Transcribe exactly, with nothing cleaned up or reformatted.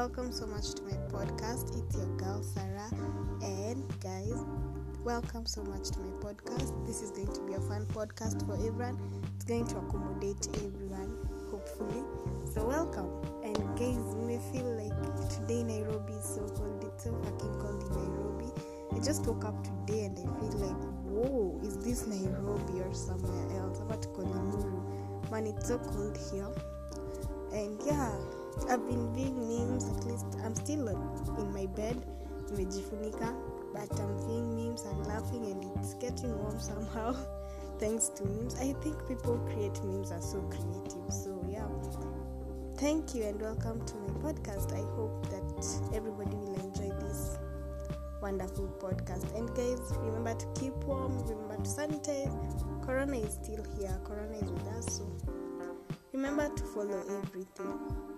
welcome so much to my podcast. It's your girl Sarah, and guys, welcome so much to my podcast. This is going to be a fun podcast for everyone. It's going to accommodate everyone, hopefully. So welcome. And guys, you may feel like today Nairobi is so cold. It's so fucking cold in Nairobi. I just woke up today and I feel like, whoa, is this Nairobi or somewhere else? I'm at Kolimuru. Man, it's so cold here. And yeah, I've been viewing memes. At least I'm still in my bed, nimejifunika, but I'm viewing memes and laughing, and it's getting warm somehow thanks to memes. I think people create memes are so creative. So yeah, thank you and welcome to my podcast. I hope that everybody will enjoy this wonderful podcast. And guys, remember to keep warm, remember to sanitize. Corona is still here. Corona is with us. So remember to follow everything.